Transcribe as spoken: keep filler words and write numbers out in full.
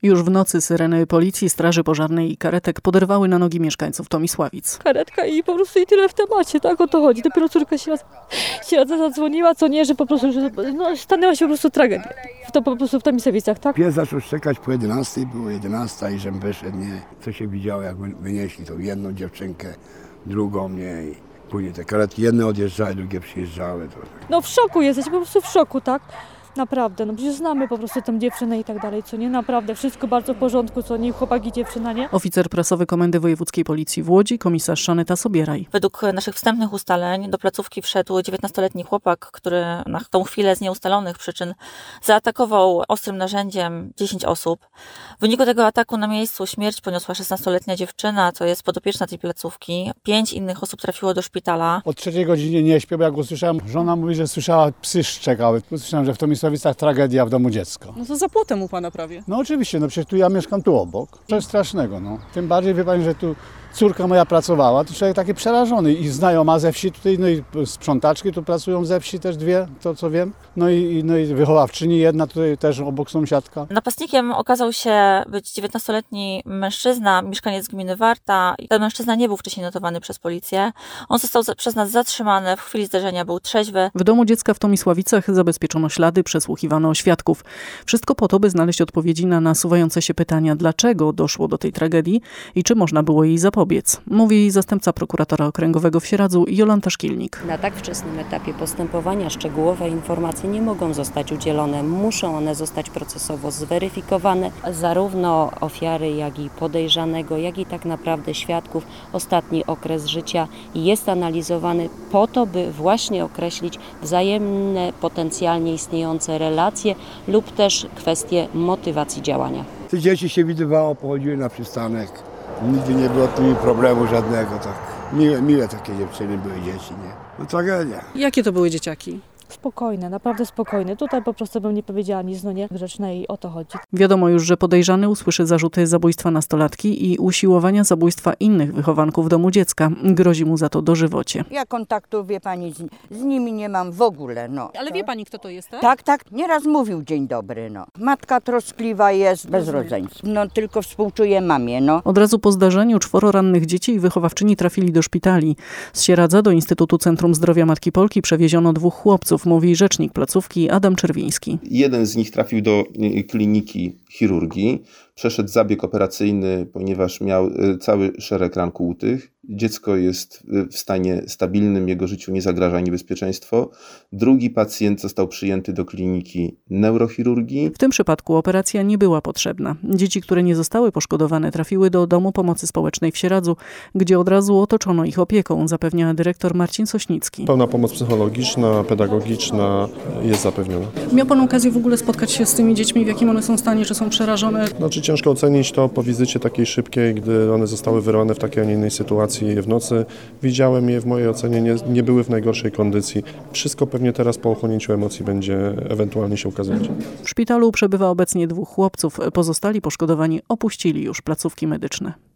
Już w nocy syreny policji, straży pożarnej i karetek poderwały na nogi mieszkańców Tomisławic. Karetka i po prostu i tyle w temacie, tak o to chodzi. Dopiero córka się, raz, się raz zadzwoniła, co nie, że po prostu że, no, stanęła się po prostu tragedia. To po prostu w Tomisławicach, tak? Pies zaczął szczekać po jedenastej, było jedenasta i żem wyszedł, nie. Co się widziało, jak wynieśli tą jedną dziewczynkę, drugą, nie. I później te karetki jedne odjeżdżały, drugie przyjeżdżały. To... No w szoku jesteś, po prostu w szoku, tak? Naprawdę, no przecież znamy po prostu tę dziewczynę i tak dalej, co nie? Naprawdę, wszystko bardzo w porządku, co nie? Chłopaki, dziewczyna, nie? Oficer prasowy Komendy Wojewódzkiej Policji w Łodzi, komisarz Szanyta Sobieraj. Według naszych wstępnych ustaleń do placówki wszedł dziewiętnastoletni chłopak, który na tą chwilę z nieustalonych przyczyn zaatakował ostrym narzędziem dziesięć osób. W wyniku tego ataku na miejscu śmierć poniosła szesnastoletnia dziewczyna, co jest podopieczna tej placówki. Pięć innych osób trafiło do szpitala. O trzeciej godzinie nie śpię, bo jak usłyszałem, żona mówi, że słyszała, psy szczekały. Usłyszałem, że w Tomisławicach tragedia w domu dziecka. No to za płotem u pana prawie. No oczywiście, no przecież tu ja mieszkam tu obok. Coś strasznego, no. Tym bardziej wie pani, że tu córka moja pracowała, to człowiek taki przerażony i znajoma ze wsi tutaj, no i sprzątaczki tu pracują ze wsi też dwie, to co wiem. No i, no i wychowawczyni jedna tutaj też obok sąsiadka. Napastnikiem okazał się być dziewiętnastoletni mężczyzna, mieszkaniec gminy Warta. Ten mężczyzna nie był wcześniej notowany przez policję. On został za, przez nas zatrzymany, w chwili zdarzenia był trzeźwy. W domu dziecka w Tomisławicach zabezpieczono ślady, przesłuchiwano świadków. Wszystko po to, by znaleźć odpowiedzi na nasuwające się pytania, dlaczego doszło do tej tragedii i czy można było jej zapobiec. Mówi zastępca prokuratora okręgowego w Sieradzu Jolanta Szkilnik. Na tak wczesnym etapie postępowania szczegółowe informacje nie mogą zostać udzielone. Muszą one zostać procesowo zweryfikowane. Zarówno ofiary, jak i podejrzanego, jak i tak naprawdę świadków. Ostatni okres życia jest analizowany po to, by właśnie określić wzajemne, potencjalnie istniejące relacje lub też kwestie motywacji działania. Te dzieci się widywało, pochodziły na przystanek. Nigdy nie było tu problemu żadnego, tak. Miłe, miłe takie dziewczyny były dzieci, nie? No tragedia. Jakie to były dzieciaki? Spokojne, naprawdę spokojne. Tutaj po prostu bym nie powiedziała nic, no nie, grzeczne i o to chodzi. Wiadomo już, że podejrzany usłyszy zarzuty zabójstwa nastolatki i usiłowania zabójstwa innych wychowanków domu dziecka. Grozi mu za to dożywocie. Ja kontaktu, wie pani, z, z nimi nie mam w ogóle, no. Ale wie pani, kto to jest, tak? Tak, tak, nieraz mówił dzień dobry, no. Matka troskliwa jest, bez rodzeństw. No tylko współczuję mamie, no. Od razu po zdarzeniu czworo rannych dzieci i wychowawczyni trafili do szpitali. Z Sieradza do Instytutu Centrum Zdrowia Matki Polki przewieziono dwóch chłopców, mówi rzecznik placówki Adam Czerwiński. Jeden z nich trafił do kliniki chirurgii, przeszedł zabieg operacyjny, ponieważ miał cały szereg ran kłutych. Dziecko jest w stanie stabilnym, jego życiu nie zagraża niebezpieczeństwo. Drugi pacjent został przyjęty do kliniki neurochirurgii. W tym przypadku operacja nie była potrzebna. Dzieci, które nie zostały poszkodowane, trafiły do Domu Pomocy Społecznej w Sieradzu, gdzie od razu otoczono ich opieką, zapewnia dyrektor Marcin Sośnicki. Pełna pomoc psychologiczna, pedagogiczna jest zapewniona. Miał pan okazję w ogóle spotkać się z tymi dziećmi, w jakim one są stanie, czy są przerażone? Znaczy ciężko ocenić to po wizycie takiej szybkiej, gdy one zostały wyrwane w takiej, a nie innej sytuacji w nocy. Widziałem je, w mojej ocenie nie, nie były w najgorszej kondycji. Wszystko pewnie teraz po ochłonięciu emocji będzie ewentualnie się ukazywać. W szpitalu przebywa obecnie dwóch chłopców. Pozostali poszkodowani opuścili już placówki medyczne.